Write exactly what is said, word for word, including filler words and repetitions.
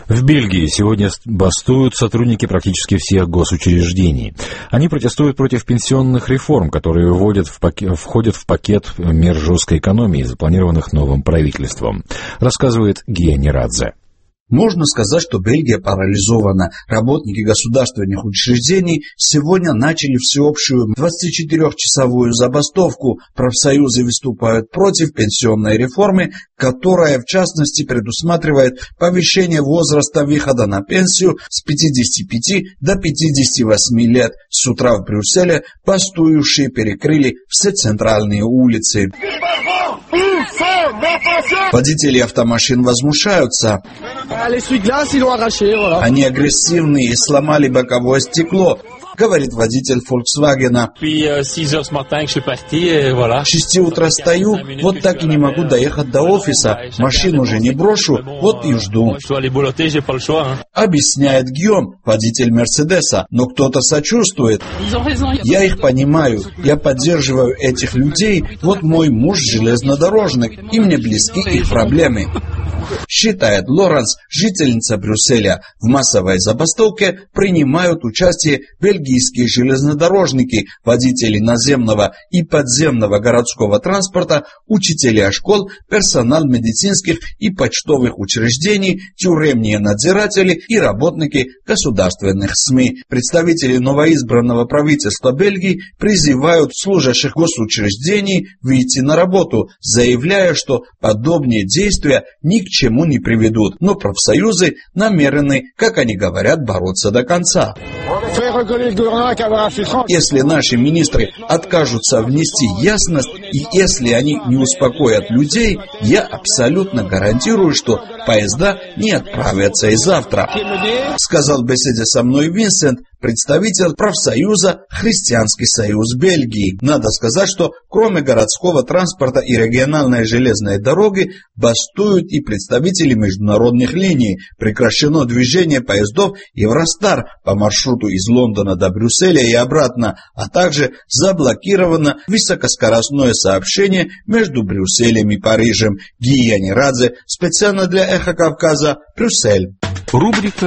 В Бельгии сегодня бастуют сотрудники практически всех госучреждений. Они протестуют против пенсионных реформ, которые вводят в пакет, входят в пакет мер жесткой экономии, запланированных новым правительством, рассказывает Гия Нерадзе. Можно сказать, что Бельгия парализована. Работники государственных учреждений сегодня начали всеобщую двадцатичетырёхчасовую забастовку. Профсоюзы выступают против пенсионной реформы, которая в частности предусматривает повышение возраста выхода на пенсию с пятидесяти пяти до пятидесяти восьми лет. С утра в Брюсселе бастующие перекрыли все центральные улицы. Водители автомашин возмущаются. Они агрессивны и сломали боковое стекло, говорит водитель Volkswagen. С шести утра стою, вот так и не могу доехать до офиса. Машину уже не брошу, вот и жду. Объясняет Гийом, водитель Мерседеса, но кто-то сочувствует. Я их понимаю, я поддерживаю этих людей, вот мой муж железнодорожник, и мне близки их проблемы. Считает Лоренс, жительница Брюсселя. В массовой забастовке принимают участие бельгийские железнодорожники, водители наземного и подземного городского транспорта, учителя школ, персонал медицинских и почтовых учреждений, тюремные надзиратели и работники государственных СМИ. Представители новоизбранного правительства Бельгии призывают служащих госучреждений выйти на работу, заявляя, что подобные действия ни к чему не приведут, но профсоюзы намерены, как они говорят, бороться до конца. Если наши министры откажутся внести ясность, и если они не успокоят людей, я абсолютно гарантирую, что поезда не отправятся и завтра, сказал в беседе со мной Винсент, представитель профсоюза «Христианский союз Бельгии». Надо сказать, что кроме городского транспорта и региональной железной дороги бастуют и представители международных линий. Прекращено движение поездов Евростар по маршруту из Лондона до Брюсселя и обратно, а также заблокировано высокоскоростное сообщение между Брюсселем и Парижем. Гия Нерадзе, специально для Эхо Кавказа, Брюссель. Рубрика